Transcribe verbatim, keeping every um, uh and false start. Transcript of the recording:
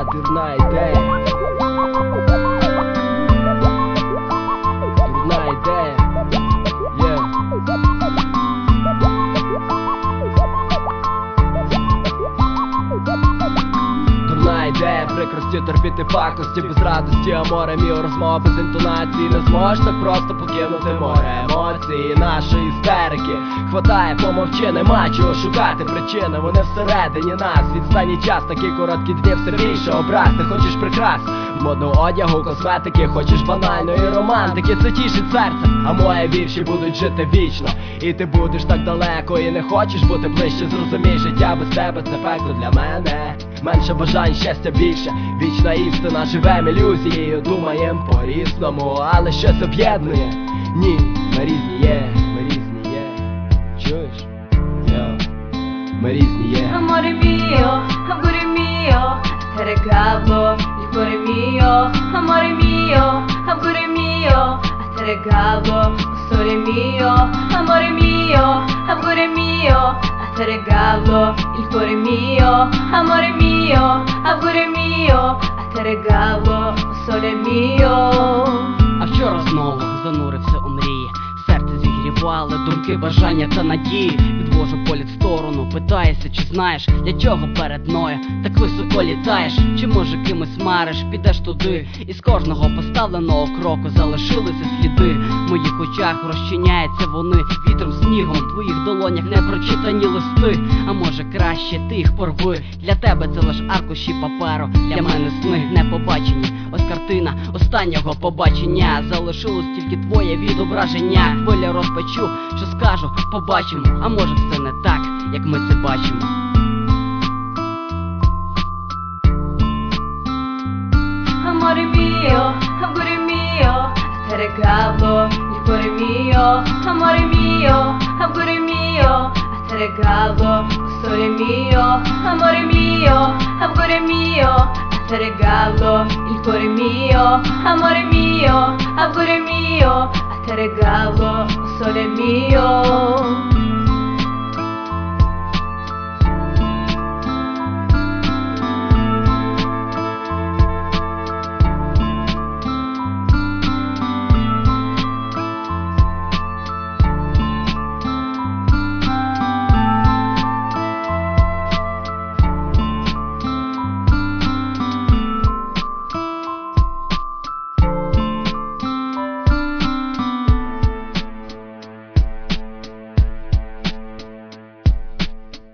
Дурна ідея. Дурна ідея. Yeah. Дурна ідея, прикрості, терпіти пакості, без радості, аморе міо, розмова без інтонації. Не зможеш так просто покинути море емоцій нашої істерики. Хватає, помовчи, нема чого шукати причини, вони всередині нас. Відстані час, такі короткі дні, все більше образ. Ти хочеш прикрас, модного одягу, косметики, хочеш банальної романтики. Це тішить серце, а мої вірші будуть жити вічно. І ти будеш так далеко, і не хочеш бути ближче. Зрозумій, життя без тебе це пекло для мене. Менше бажань, щастя більше. Вічна істина, живем ілюзією, думаєм по-різному, але щось об'єднує. Ні, ми різні є, ми різні є. Чуєш? Йо. Ми різні є. Amore mio, amore mio, te regalo il cuore mio. Amore mio, amore mio, te regalo il sole mio. Amore mio, amore mio, te regalo il cuore mio. Amore mio, amore mio, te regalo il sole mio. А вчора знову занурився у мрії. Серце зігрівали думки, бажання та надії. Відвожу погляд в сторону, питаюся, чи знаєш, для чого перед мною так високо літаєш? Чи може кимось мариш, підеш туди, і з кожного поставленого кроку залишилися сліди. В моїх очах розчиняються вони вітром, снігом, в твоїх долонях непрочитані листи. А може краще ти їх порви, для тебе це лиш аркуші паперу, для мене сни не побачені. Ось картина останнього побачення, залишилось тільки твоє відображення. Хвиля розпачу, що скажу, побачимо, а може все не так, як ми це бачимо. Amore mio, amore mio, te regalo il cuore mio. Amore mio, amore mio, te regalo il sole mio. Amore mio, amore mio, te regalo il cuore mio. Amore mio, amore mio, te regalo il sole mio.